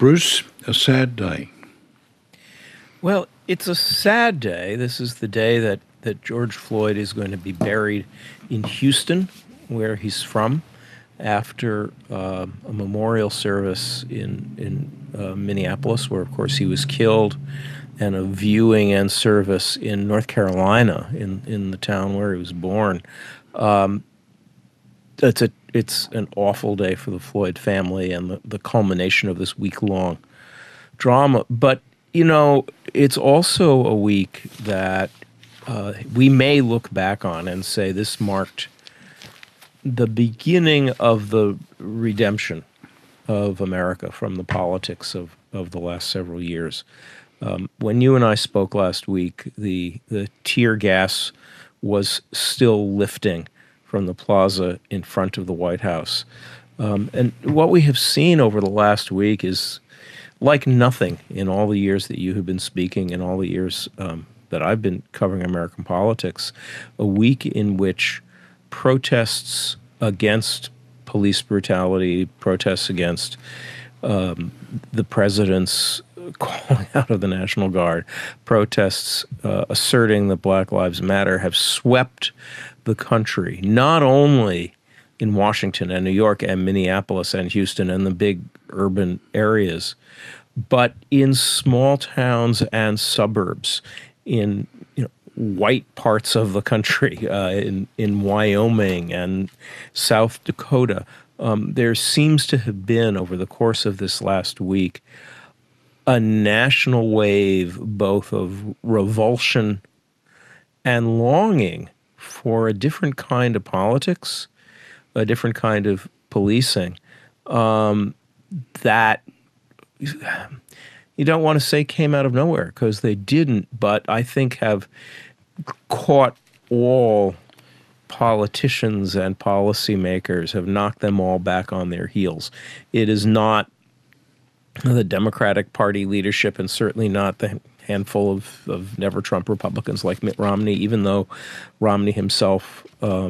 Bruce, a sad day. Well, it's a sad day. This is the day that George Floyd is going to be buried in Houston, where he's from, after a memorial service in Minneapolis, where, of course, he was killed, and a viewing and service in North Carolina, in the town where he was born. It's an awful day for the Floyd family and the culmination of this week-long drama. But, you know, it's also a week that we may look back on and say this marked the beginning of the redemption of America from the politics of the last several years. When you and I spoke last week, the tear gas was still lifting from the plaza in front of the White House. And what we have seen over the last week is like nothing in all the years that you have been speaking and all the years that I've been covering American politics, a week in which protests against police brutality, protests against the president's calling out of the National Guard, protests asserting that Black Lives Matter have swept the country, not only in Washington and New York and Minneapolis and Houston and the big urban areas, but in small towns and suburbs, in white parts of the country, in Wyoming and South Dakota. There seems to have been, over the course of this last week, a national wave both of revulsion and longing for a different kind of politics, a different kind of policing, that you don't want to say came out of nowhere, because they didn't, but I think have caught all politicians and policymakers, have knocked them all back on their heels. It is not the Democratic Party leadership, and certainly not the handful of never-Trump Republicans like Mitt Romney, even though Romney himself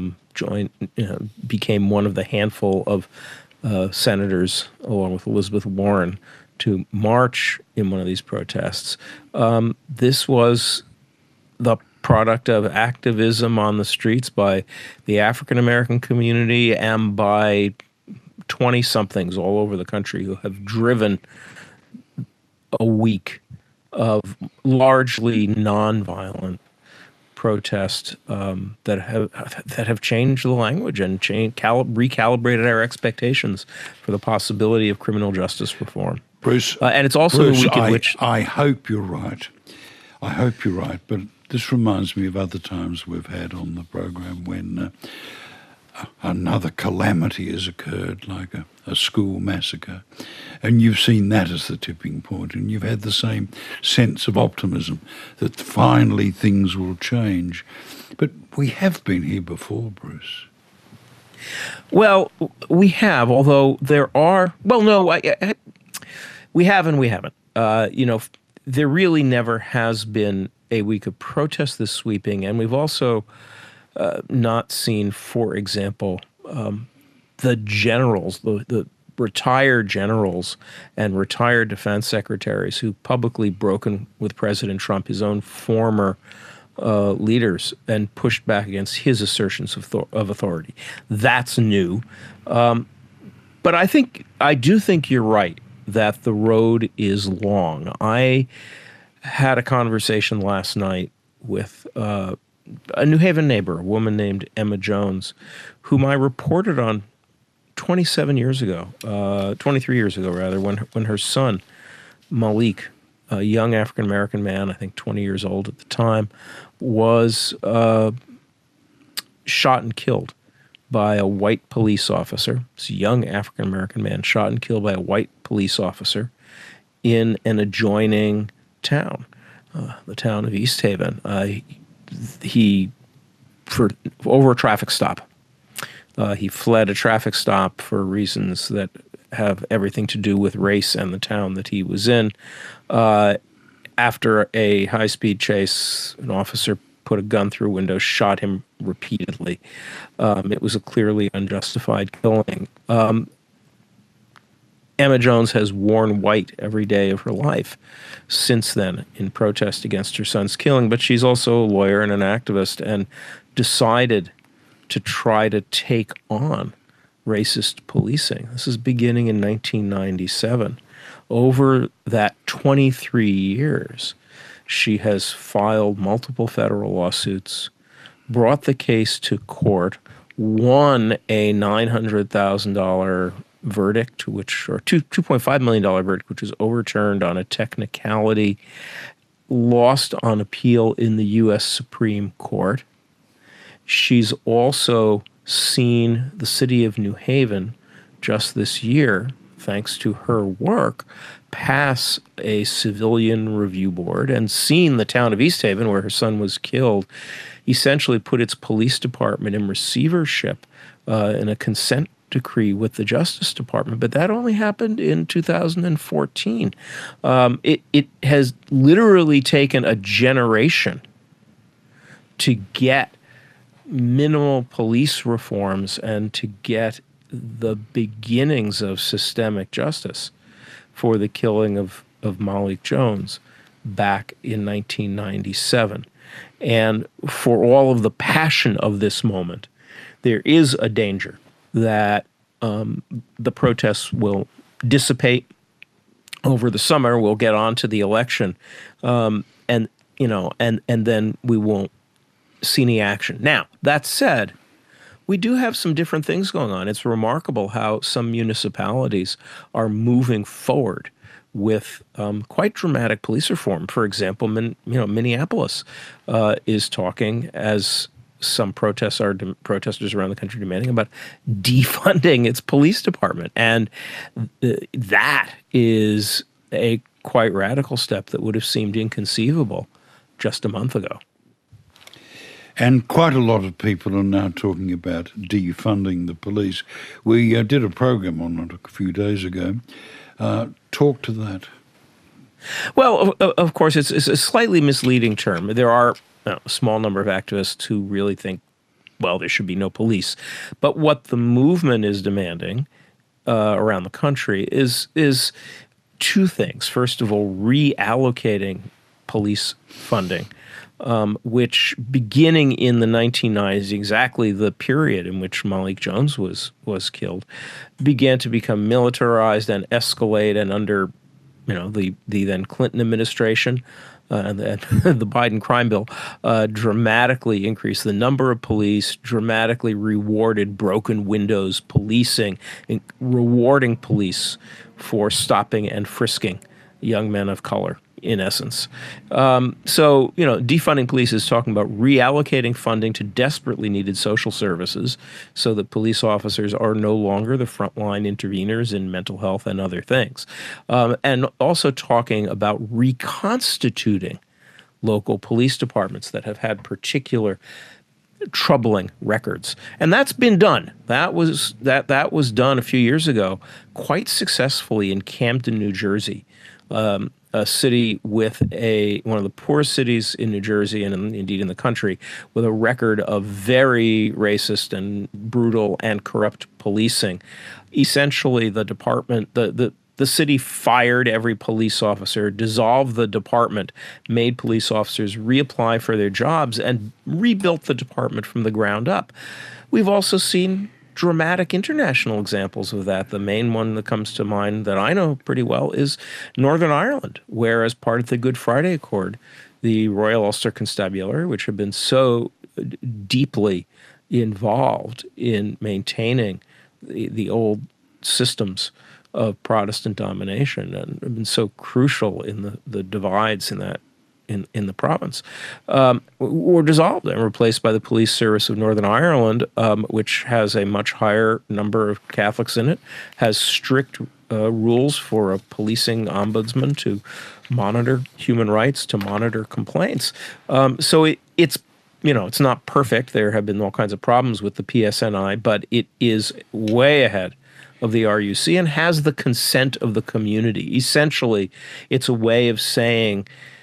became one of the handful of senators, along with Elizabeth Warren, to march in one of these protests. This was the product of activism on the streets by the African-American community and by 20-somethings all over the country who have driven a week of largely nonviolent protest that have changed the language and recalibrated our expectations for the possibility of criminal justice reform. Bruce, and it's also Bruce, the week in which I hope you're right. I hope you're right, but this reminds me of other times we've had on the program when another calamity has occurred, like a school massacre, and you've seen that as the tipping point, and you've had the same sense of optimism that finally things will change. But we have been here before, Bruce. Well, we have, although there are, well, no, we have and we haven't. There really never has been a week of protest this sweeping, and we've also not seen, for example, the generals, the retired generals and retired defense secretaries who publicly broken with President Trump, his own former leaders, and pushed back against his assertions of authority. That's new. But I do think you're right that the road is long. I had a conversation last night with a New Haven neighbor, a woman named Emma Jones, whom I reported on 23 years ago, rather, when her son, Malik, a young African-American man, I think 20 years old at the time, was shot and killed by a white police officer. This young African-American man shot and killed by a white police officer in an adjoining town, the town of East Haven. Over a traffic stop. He fled a traffic stop for reasons that have everything to do with race and the town that he was in. After a high-speed chase, an officer put a gun through a window, shot him repeatedly. It was a clearly unjustified killing. Emma Jones has worn white every day of her life since then in protest against her son's killing. But she's also a lawyer and an activist and decided to try to take on racist policing. This is beginning in 1997. Over that 23 years, she has filed multiple federal lawsuits, brought the case to court, won a $900,000 verdict, or $2.5 million verdict, which was overturned on a technicality, lost on appeal in the U.S. Supreme Court. She's also seen the city of New Haven just this year, thanks to her work, pass a civilian review board, and seen the town of East Haven, where her son was killed, essentially put its police department in receivership in a consent decree with the Justice Department. But that only happened in 2014. It has literally taken a generation to get minimal police reforms and to get the beginnings of systemic justice for the killing of Malik Jones back in 1997. And for all of the passion of this moment, there is a danger that the protests will dissipate over the summer. We'll get on to the election, and then we won't see any action. Now, that said, we do have some different things going on. It's remarkable how some municipalities are moving forward with quite dramatic police reform. For example, Minneapolis is talking, as some protesters around the country demanding, about defunding its police department. And that is a quite radical step that would have seemed inconceivable just a month ago. And quite a lot of people are now talking about defunding the police. We did a program on it a few days ago. Talk to that. Well, of course, it's a slightly misleading term. There are a small number of activists who really think, well, there should be no police. But what the movement is demanding around the country is two things. First of all, reallocating police funding, which beginning in the 1990s, exactly the period in which Malik Jones was killed, began to become militarized and escalate, and under the then Clinton administration and the Biden crime bill dramatically increased the number of police, dramatically rewarded broken windows policing, rewarding police for stopping and frisking young men of color, in essence. So, defunding police is talking about reallocating funding to desperately needed social services so that police officers are no longer the frontline interveners in mental health and other things. And also talking about reconstituting local police departments that have had particular troubling records. And that's been done. That was done a few years ago quite successfully in Camden, New Jersey. A city with one of the poorest cities in New Jersey and indeed in the country, with a record of very racist and brutal and corrupt policing. Essentially, the department, the city fired every police officer, dissolved the department, made police officers reapply for their jobs, and rebuilt the department from the ground up. We've also seen dramatic international examples of that. The main one that comes to mind that I know pretty well is Northern Ireland, where as part of the Good Friday Accord, the Royal Ulster Constabulary, which had been so deeply involved in maintaining the old systems of Protestant domination and have been so crucial in the divides in that in the province, were dissolved and replaced by the Police Service of Northern Ireland, which has a much higher number of Catholics in it, has strict rules for a policing ombudsman to monitor human rights, to monitor complaints. So it's not perfect. There have been all kinds of problems with the PSNI, but it is way ahead of the RUC and has the consent of the community. Essentially, it's a way of saying,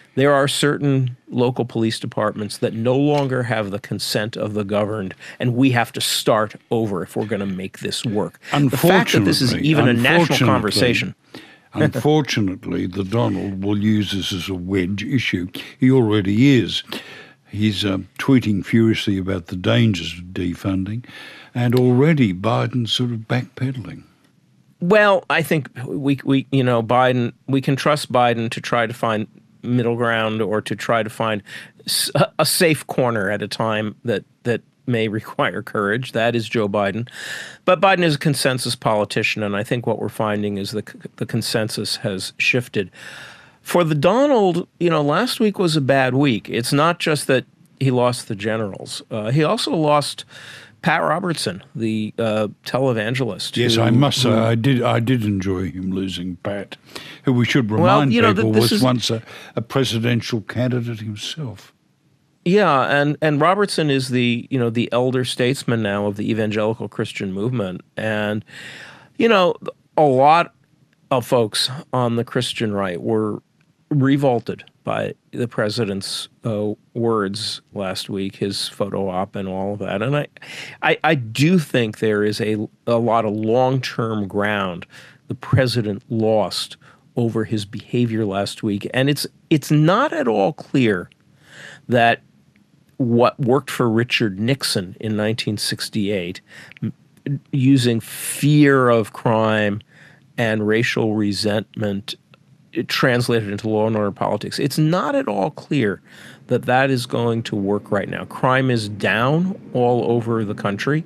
There are certain local police departments that no longer have the consent of the governed, and we have to start over if we're going to make this work. The fact that this is even a national conversation. Unfortunately, the Donald will use this as a wedge issue. He already is. He's tweeting furiously about the dangers of defunding, and already Biden's sort of backpedaling. Well, I think we Biden, we can trust Biden to try to find middle ground or to try to find a safe corner at a time that may require courage. That is Joe Biden. But Biden is a consensus politician, and I think what we're finding is the consensus has shifted. For the Donald, last week was a bad week. It's not just that he lost the generals. He also lost Pat Robertson, the televangelist. Yes, I must say I did enjoy him losing Pat, who we should remind people was once a presidential candidate himself. Yeah, and Robertson is the elder statesman now of the evangelical Christian movement, and a lot of folks on the Christian right were revolted by the president's words last week, his photo op and all of that. And I do think there is a lot of long-term ground the president lost over his behavior last week. And it's not at all clear that what worked for Richard Nixon in 1968, using fear of crime and racial resentment, it translated into law and order politics. It's not at all clear that that is going to work right now. Crime is down all over the country,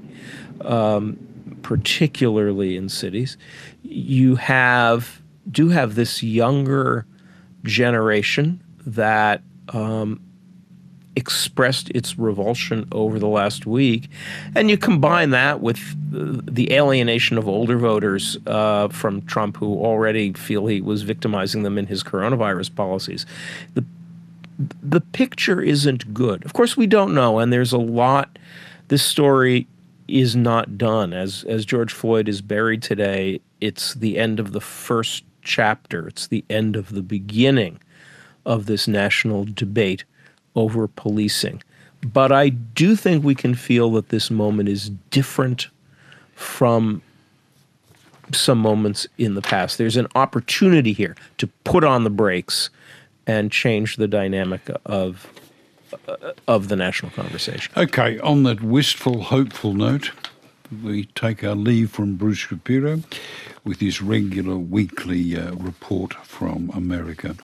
particularly in cities. You do have this younger generation that expressed its revulsion over the last week. And you combine that with the alienation of older voters from Trump, who already feel he was victimizing them in his coronavirus policies. The picture isn't good. Of course, we don't know, and there's a lot. This story is not done. As George Floyd is buried today, it's the end of the first chapter. It's the end of the beginning of this national debate over policing. But I do think we can feel that this moment is different from some moments in the past. There's an opportunity here to put on the brakes and change the dynamic of the national conversation. Okay, on that wistful, hopeful note, we take our leave from Bruce Shapiro with his regular weekly report from America.